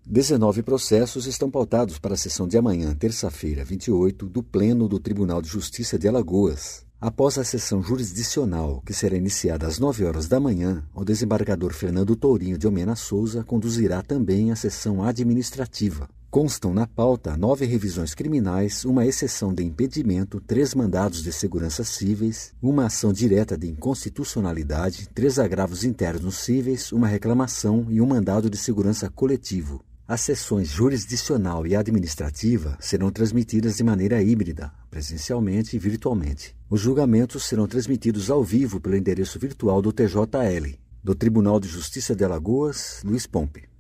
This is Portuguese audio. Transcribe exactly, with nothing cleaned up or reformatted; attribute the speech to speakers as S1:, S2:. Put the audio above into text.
S1: dezenove processos estão pautados para a sessão de amanhã, terça-feira, vinte e oito, do Pleno do Tribunal de Justiça de Alagoas. Após a sessão jurisdicional, que será iniciada às nove horas da manhã, o desembargador Fernando Tourinho de Omena Souza conduzirá também a sessão administrativa. Constam na pauta nove revisões criminais, uma exceção de impedimento, três mandados de segurança cíveis, uma ação direta de inconstitucionalidade, três agravos internos cíveis, uma reclamação e um mandado de segurança coletivo. As sessões jurisdicional e administrativa serão transmitidas de maneira híbrida, presencialmente e virtualmente. Os julgamentos serão transmitidos ao vivo pelo endereço virtual do T J L. Do Tribunal de Justiça de Alagoas, Luiz Pompe.